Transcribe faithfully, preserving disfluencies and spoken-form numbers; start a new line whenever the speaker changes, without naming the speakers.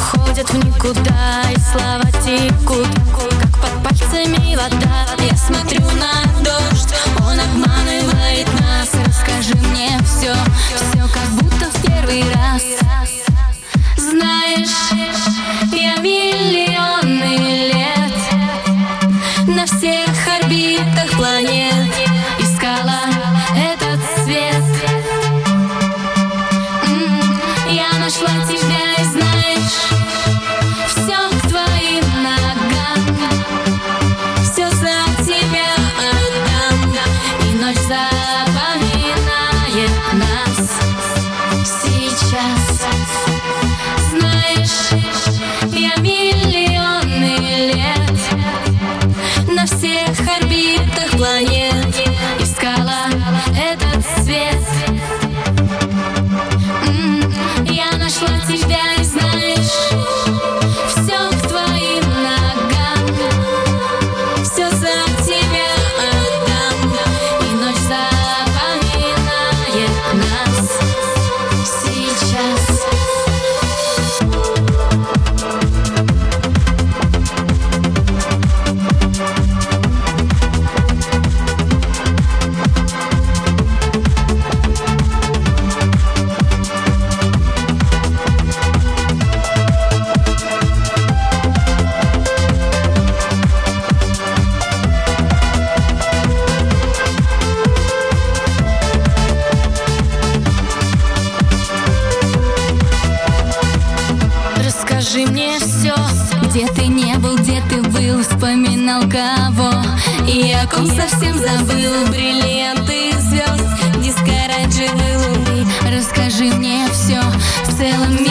уходят в никуда, и слова текут, как под пальцами вода. Я смотрю на дождь, он обманывает нас. Расскажи мне все, все как будто в первый раз. Знаешь, я миллионы лет на всех орбитах планет искала этот свет. М-м, я нашла тебя, и знаешь, все к твоим ногам, все за тебя отдам. И ночь запоминает нас сейчас. Знаешь, я миллионы лет на всех орбитах планет искала этот свет. М-м, я нашла тебя, и знаешь, все к твоим ногам, все за тебя отдам. И ночь запоминает нас сейчас. Расскажи мне все, где ты не был, где ты был, вспоминал кого, и о ком совсем забыл. Бриллианты звезд, диско оранжевой луны. Расскажи мне все, в целом